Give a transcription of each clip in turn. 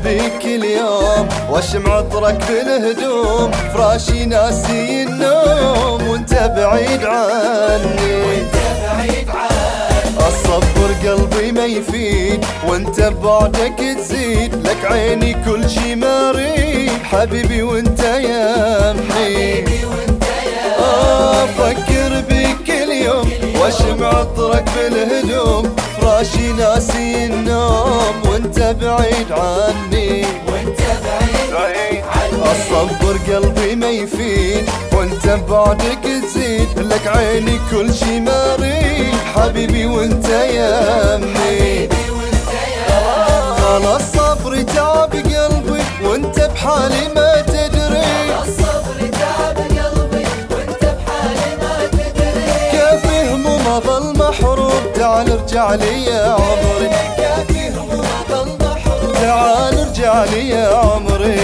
بيك اليوم واشم عطرك بالهدوم، فراشي ناسي النوم وانت بعيد عني. الصبر قلبي ما يفيد وانت ببعدك تزيد، لك عيني كل شي ما اريد حبيبي وانت يمي. افكر بيك اليوم واشم عطرك بالهدوم، فراشي ناسي النوم وانت بعيد عني. الصبر قلبي ما يفيد وانت ببعدك تزيد، لك عيني كل شي ما اريد حبيبي وانت يمي. خلاص صبري تعب قلبي وانت بحالي ما تدري. كيف هموم اظل محروم، تعال ارجع لي يا عمري. تعال ارجع لي يا عمري.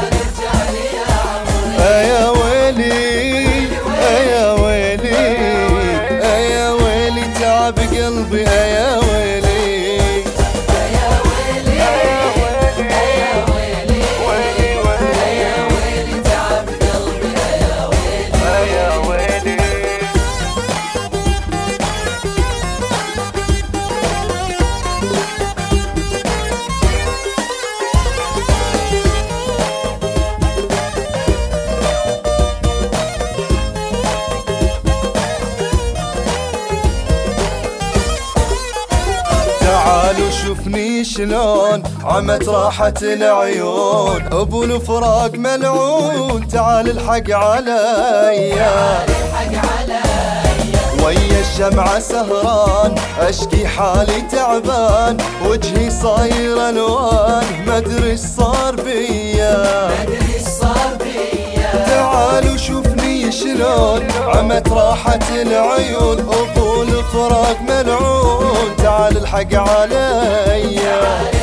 يا ويلي يا ويلي يا ويلي تعب قلبي يا ويلي. تعالوا شوفني شلون عمت راحت العيون، ابو الفراق ملعون، تعال الحق عليا. ويا الشمعة سهران اشكي حالي تعبان، وجهي صاير الوان مدري ايش صار بيا. تعالوا شوفني شلون عمت راحت العيون، ابو الفراق ملعون، تعال الحق عليا.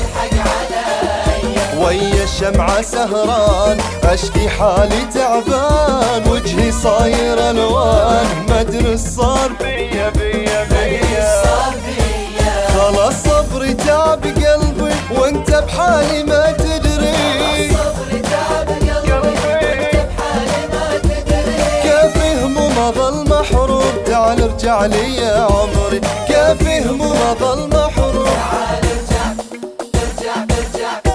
ويا الشمعة سهران اشكي حالي تعبان، وجهي صاير الوان مدري ايش صار بيا. خلاص صبري تعب قلبي وانت بحالي ما تدري. اظل محروم، تعال ارجع لي يا عمري. كيف هموم اظل محروم، تعال ارجع.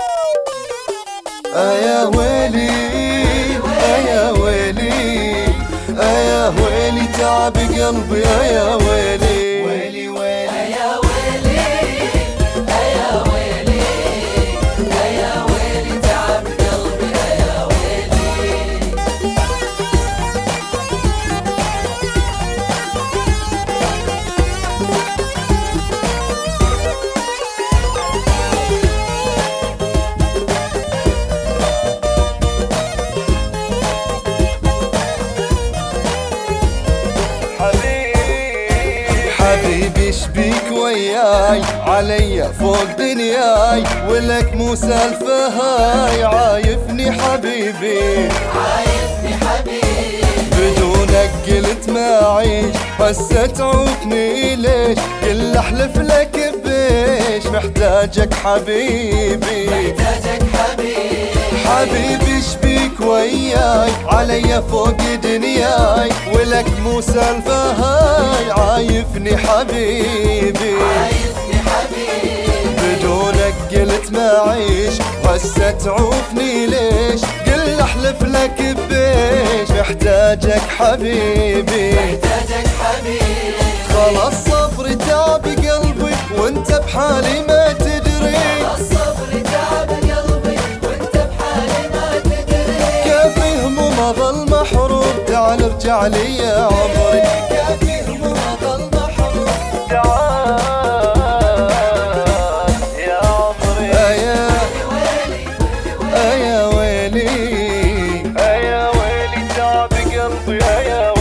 يا ويلي يا ويلي يا ويلي تعب قلبي يا ويلي. حبيبي شبيك وياي علي فوق دنياي، ولك مو سالفة هاي عايفني حبيبي. بدونك قلت ما اعيش، هسه تعوفني ليش؟ كل احلف لك بيش، محتاجك حبيبي. حبيبي شبيك وياي علي فوق دنياي، ولك مو سالفة هاي عايفني حبيبي. بدونك قلت ما اعيش، هسه تعوفني ليش؟ قل احلف لك بيش، محتاجك حبيبي. خلاص صبري تعب قلبي وانت بحالي ما تدري. اظل محروم، تعال ارجع لي يا عمري. كيف هموم اظل محروم، تعال يا عمري. يا ويلي يا ويلي تعب قلبي يا ويلي.